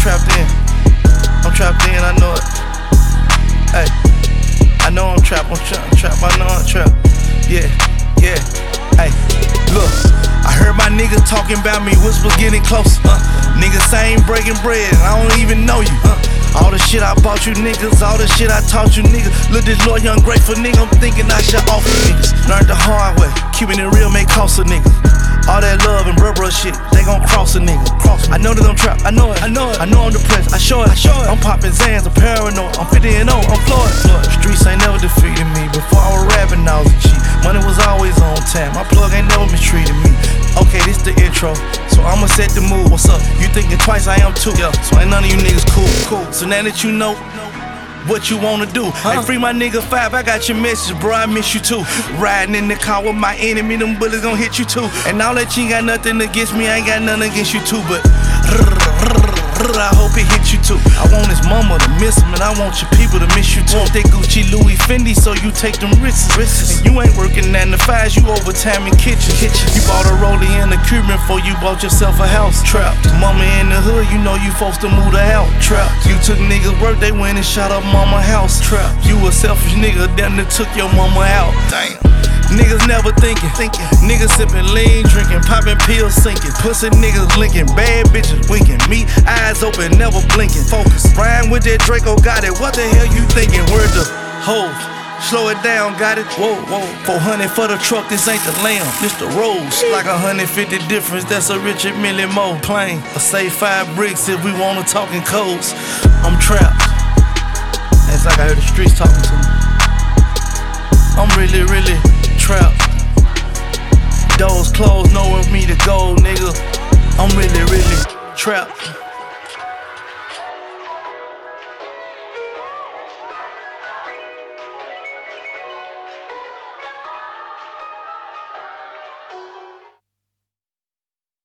trapped in. I'm trapped in, I know it. Hey, I know I'm trapped, I know I'm trapped. Yeah, yeah, hey, look. I heard my niggas talking about me, whispers getting closer. Niggas say ain't breaking bread, and I don't even know you. All the shit I bought you niggas, all the shit I taught you niggas. Look, this loyal, ungrateful nigga, I'm thinking I should offer niggas. Learned the hard way, keeping it real may cost a nigga. All that love and bruh shit, they gon' cross a nigga. I know that I'm trapped, I know it. I know I'm depressed, I show it. I'm popping Zans, I'm paranoid, I'm 50 and 0, I'm Floyd. Streets ain't never defeated me. Before I was rapping, I was a G. Money was always on time, my plug ain't never mistreated me. Okay, this the intro, so I'ma set the mood. What's up? You thinking twice, I am too. So ain't none of you niggas cool. So now that you know what you wanna do, hey, free my nigga 5, I got your message, bro, I miss you too. Riding in the car with my enemy, them bullets gon' hit you too. And all that you ain't got nothing against me, I ain't got nothing against you too. But I hope it hit you too. I want his mama to miss him, and I want your people to miss you too. Want that Gucci, Louis, Fendi, so you take them risks. And you ain't working 9 to 5s, you overtime in kitchen. You bought a rollie and a Cuban before you bought yourself a house. Trap. Mama in the hood, you know you supposed to move the house. Trap. You took niggas' work, they went and shot up mama house. Trap. You a selfish nigga, damn near took your mama out. Damn. Niggas never thinking. Niggas sipping lean, drinking, popping pills, sinking. Pussy niggas linking, bad bitches winking. Me, eyes open, never blinking. Focus. Rhyme with that Draco, got it. What the hell you thinking? Word the hove. Slow it down, got it. Whoa. 400 for the truck, this ain't the lamb, this the Rolls. Like 150 difference, that's a Richard Mille Mo plane. Or say 5 bricks if we wanna talk in codes. I'm trapped. It's like I heard the streets talking to me. I'm really trapped. Doors closed, nowhere for me to go, nigga. I'm really trapped.